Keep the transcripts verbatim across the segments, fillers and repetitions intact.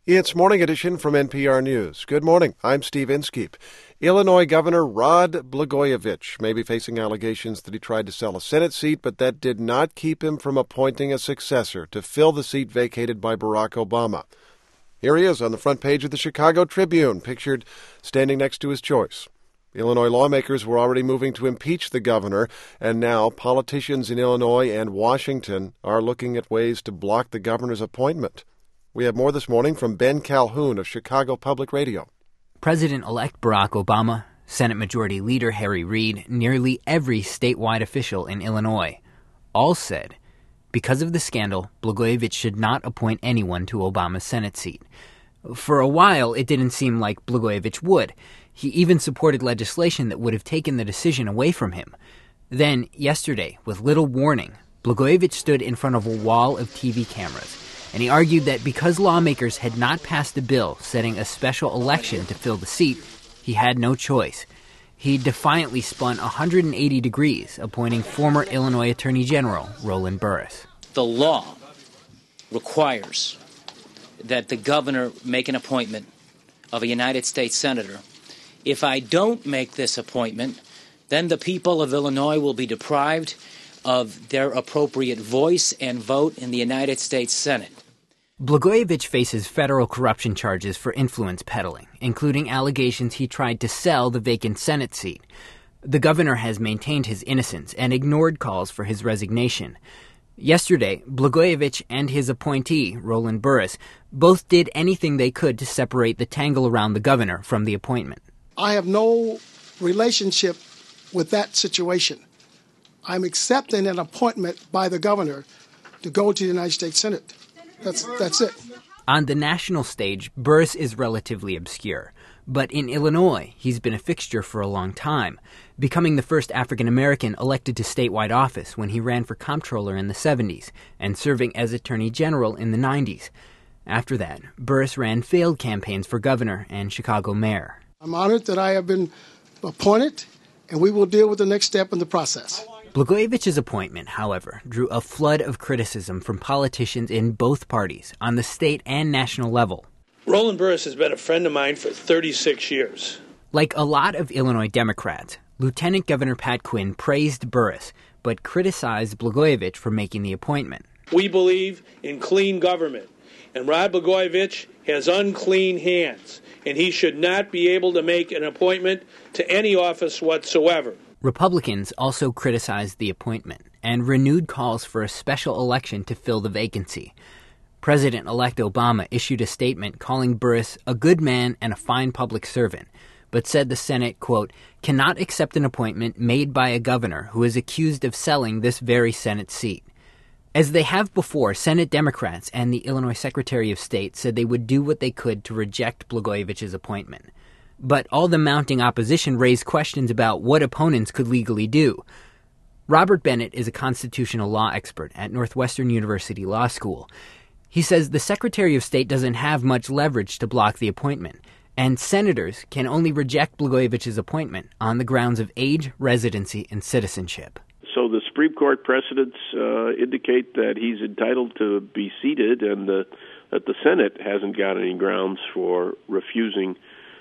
It's Morning Edition from N P R News. Good morning. I'm Steve Inskeep. Illinois Governor Rod Blagojevich may be facing allegations that he tried to sell a Senate seat, but that did not keep him from appointing a successor to fill the seat vacated by Barack Obama. Here he is on the front page of the Chicago Tribune, pictured standing next to his choice. Illinois lawmakers were already moving to impeach the governor, and now politicians in Illinois and Washington are looking at ways to block the governor's appointment. We have more this morning from Ben Calhoun of Chicago Public Radio. President-elect Barack Obama, Senate Majority Leader Harry Reid, nearly every statewide official in Illinois all said, because of the scandal, Blagojevich should not appoint anyone to Obama's Senate seat. For a while, it didn't seem like Blagojevich would. He even supported legislation that would have taken the decision away from him. Then, yesterday, with little warning, Blagojevich stood in front of a wall of T V cameras, and he argued that because lawmakers had not passed a bill setting a special election to fill the seat, he had no choice. He defiantly spun one hundred eighty degrees, appointing former Illinois Attorney General Roland Burris. The law requires that the governor make an appointment of a United States senator. If I don't make this appointment, then the people of Illinois will be deprived of their appropriate voice and vote in the United States Senate. Blagojevich faces federal corruption charges for influence peddling, including allegations he tried to sell the vacant Senate seat. The governor has maintained his innocence and ignored calls for his resignation. Yesterday, Blagojevich and his appointee, Roland Burris, both did anything they could to separate the tangle around the governor from the appointment. I have no relationship with that situation. I'm accepting an appointment by the governor to go to the United States Senate. That's that's it. On the national stage, Burris is relatively obscure. But in Illinois, he's been a fixture for a long time, becoming the first African-American elected to statewide office when he ran for comptroller in the seventies and serving as attorney general in the nineties. After that, Burris ran failed campaigns for governor and Chicago mayor. I'm honored that I have been appointed, and we will deal with the next step in the process. Blagojevich's appointment, however, drew a flood of criticism from politicians in both parties on the state and national level. Roland Burris has been a friend of mine for thirty-six years. Like a lot of Illinois Democrats, Lieutenant Governor Pat Quinn praised Burris, but criticized Blagojevich for making the appointment. We believe in clean government, and Rod Blagojevich has unclean hands, and he should not be able to make an appointment to any office whatsoever. Republicans also criticized the appointment and renewed calls for a special election to fill the vacancy. President-elect Obama issued a statement calling Burris a good man and a fine public servant, but said the Senate, quote, cannot accept an appointment made by a governor who is accused of selling this very Senate seat. As they have before, Senate Democrats and the Illinois Secretary of State said they would do what they could to reject Blagojevich's appointment. But all the mounting opposition raised questions about what opponents could legally do. Robert Bennett is a constitutional law expert at Northwestern University Law School. He says the Secretary of State doesn't have much leverage to block the appointment, and senators can only reject Blagojevich's appointment on the grounds of age, residency, and citizenship. So the Supreme Court precedents uh, indicate that he's entitled to be seated, and the, that the Senate hasn't got any grounds for refusing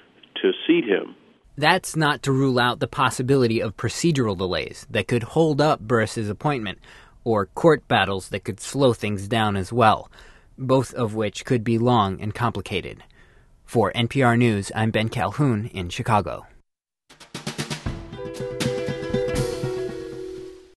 to seat him. That's not to rule out the possibility of procedural delays that could hold up Burris's appointment, or court battles that could slow things down as well, both of which could be long and complicated. For N P R News, I'm Ben Calhoun in Chicago.